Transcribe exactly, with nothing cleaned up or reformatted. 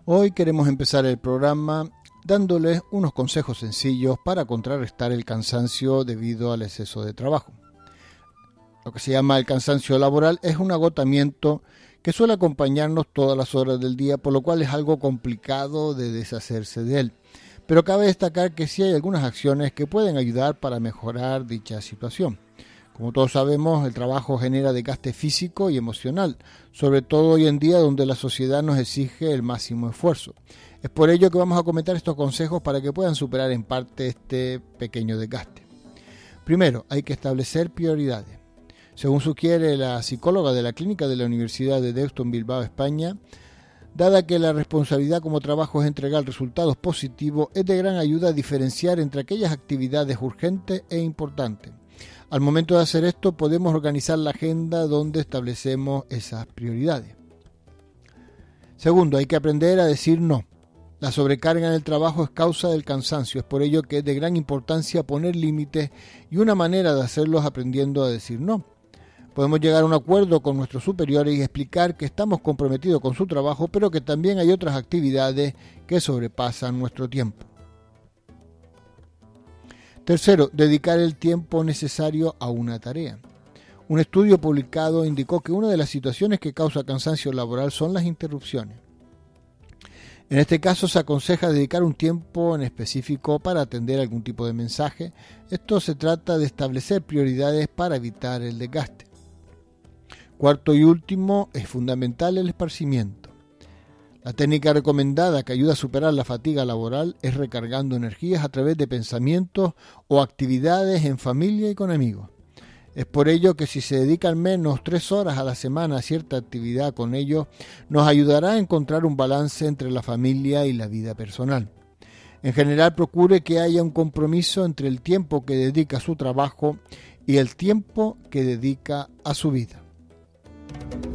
Hoy queremos empezar el programa dándoles unos consejos sencillos para contrarrestar el cansancio debido al exceso de trabajo. Lo que se llama el cansancio laboral es un agotamiento que suele acompañarnos todas las horas del día, por lo cual es algo complicado de deshacerse de él. Pero cabe destacar que sí hay algunas acciones que pueden ayudar para mejorar dicha situación. Como todos sabemos, el trabajo genera desgaste físico y emocional, sobre todo hoy en día donde la sociedad nos exige el máximo esfuerzo. Es por ello que vamos a comentar estos consejos para que puedan superar en parte este pequeño desgaste. Primero, hay que establecer prioridades. Según sugiere la psicóloga de la clínica de la Universidad de Deusto en Bilbao, España, dada que la responsabilidad como trabajo es entregar resultados positivos, es de gran ayuda a diferenciar entre aquellas actividades urgentes e importantes. Al momento de hacer esto, podemos organizar la agenda donde establecemos esas prioridades. Segundo, hay que aprender a decir no. La sobrecarga en el trabajo es causa del cansancio, es por ello que es de gran importancia poner límites y una manera de hacerlo es aprendiendo a decir no. Podemos llegar a un acuerdo con nuestros superiores y explicar que estamos comprometidos con su trabajo, pero que también hay otras actividades que sobrepasan nuestro tiempo. Tercero, dedicar el tiempo necesario a una tarea. Un estudio publicado indicó que una de las situaciones que causa cansancio laboral son las interrupciones. En este caso se aconseja dedicar un tiempo en específico para atender algún tipo de mensaje. Esto se trata de establecer prioridades para evitar el desgaste. Cuarto y último, es fundamental el esparcimiento. La técnica recomendada que ayuda a superar la fatiga laboral es recargando energías a través de pensamientos o actividades en familia y con amigos. Es por ello que si se dedica al menos tres horas a la semana a cierta actividad con ellos, nos ayudará a encontrar un balance entre la familia y la vida personal. En general, procure que haya un compromiso entre el tiempo que dedica a su trabajo y el tiempo que dedica a su vida.